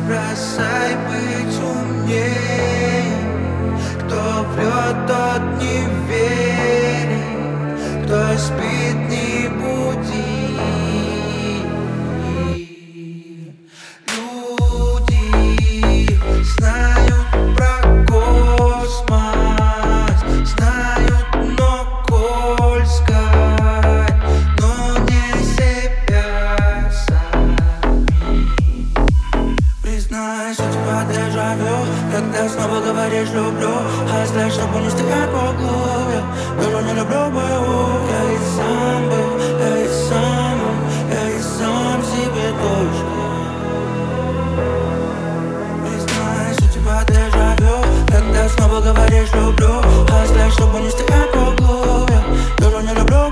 бросай быть умней. Кто врет, тот не верит, кто спит, не буди. Люди знают про космос, знают, но коль сказать, но не себя сами. Признаюсь, у тебя дежавю, когда снова говоришь люблю, а знаешь, чтобы не стекать по голове. Тоже не люблю боевую, я и сам был, я и сам был, я и сам себе точно. Признаюсь, у тебя дежавю, когда снова говоришь люблю, а знаешь, чтобы не стекать по голове. Тоже не люблю